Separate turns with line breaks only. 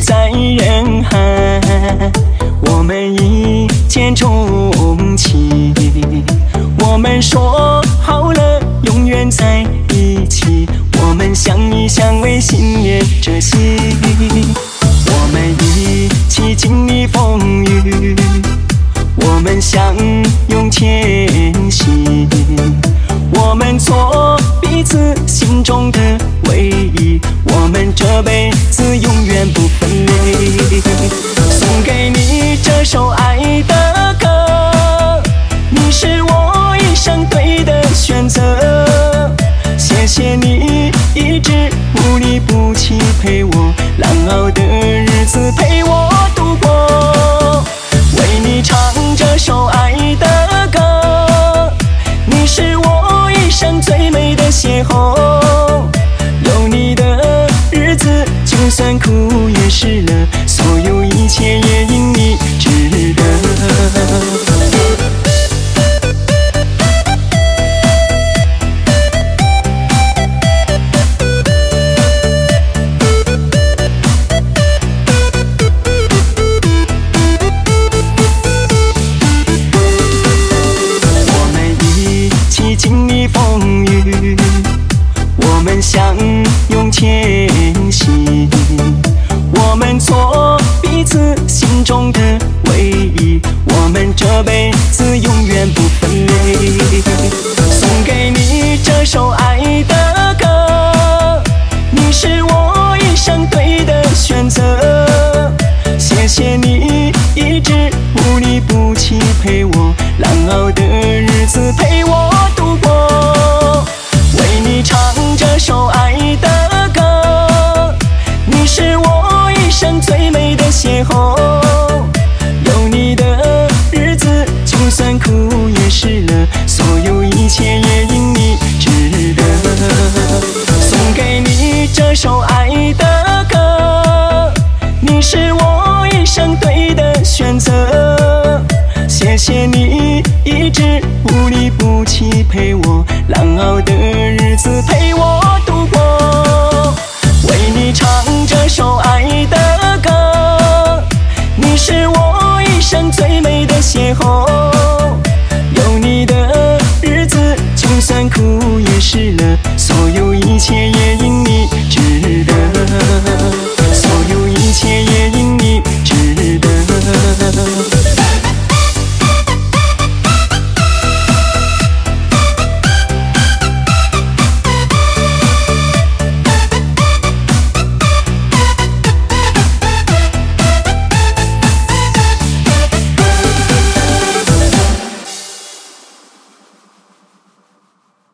在人海，我们一见钟情。我们说好了永远在一起，我们相依相偎，心连着心。我们一起经历风雨，我们相拥前行。我们做彼此心中的唯一，我们这辈子永远不分离。送给你这首爱的歌，你是我一生对的选择。谢谢你一直不离不弃陪我，难熬的日子陪我度过。为你唱这首爱的歌，你是我一生最美的邂逅。有你的日子，就算苦也是乐，所有一切也因你值得。经历风雨，我们相拥前行。我们做彼此心中的唯一，我们这辈子永远不分离。送给你这首爱的歌，你是我一生对的选择。谢谢你一直不离不弃陪我，难熬的日子陪我度过。为你唱这首爱的歌，你是我一生最美的邂逅。有你的日子，就算苦也是乐，所有一切也因你值得。送给你这首爱的歌，你是我一生对的选择。谢谢你一直不离不弃陪我，难熬的